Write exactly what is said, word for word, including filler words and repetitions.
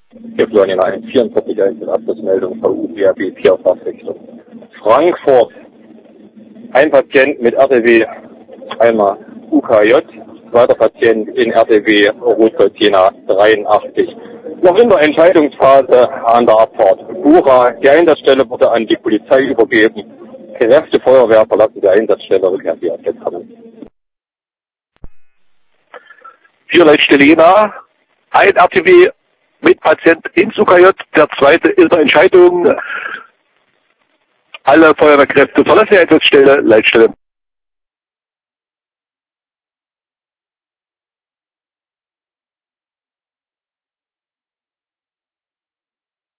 Hier Florian eins vierundvierzig eins in Abschlussmeldung V U B A B Tierfachrichtung. Frankfurt. Ein Patient mit R T W einmal U K J, zweiter Patient in R T W Rotgold-Jena dreiundachtzig. Noch in der Entscheidungsphase an der Abfahrt. Bura, die Einsatzstelle wurde an die Polizei übergeben. Kräfte Feuerwehr verlassen die Einsatzstelle, rückkehren die Abschlussmeldung. Vier Leitstelle Jena, ein R T W mit Patient ins U K J, der zweite in der Entscheidung. Alle Feuerwehrkräfte verlassen die Einsatzstelle, Leitstelle.